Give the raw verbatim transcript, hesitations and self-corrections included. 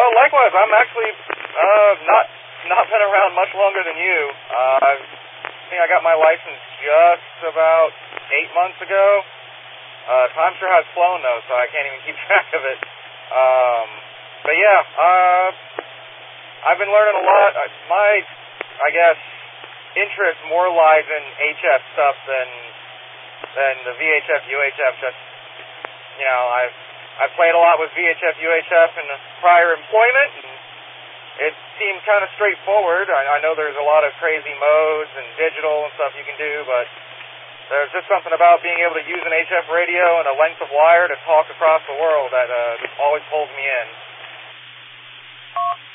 Well, likewise, I'm actually uh, not not been around much longer than you. Uh, I think I got my license just about eight months ago. Uh, time sure has flown, though, so I can't even keep track of it. Um, but yeah, uh, I've been learning a lot. My, I guess, interest more lies in H F stuff than than the V H F, U H F. Just, you know, I've I've played a lot with V H F, U H F in prior employment, and it seemed kind of straightforward. I, I know there's a lot of crazy modes and digital and stuff you can do, but there's just something about being able to use an H F radio and a length of wire to talk across the world that uh, always pulls me in.